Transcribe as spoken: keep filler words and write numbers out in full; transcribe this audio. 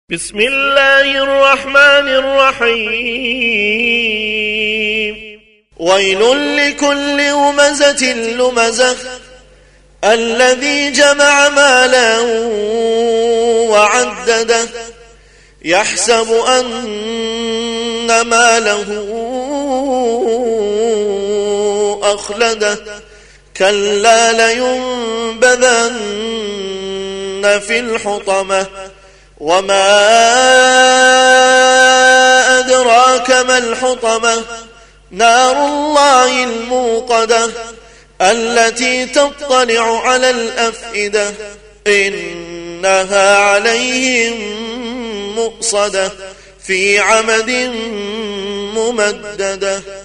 بسم الله الرحمن الرحيم ويل لكل همزة لمزة الذي جمع مالا وعدده يحسب أن ماله أخلده كلا لينبذن في الحطمة وما أدراك ما الحطمة نار الله الموقدة التي تطلع على الأفئدة إنها عليهم مؤصدة في عمد ممددة.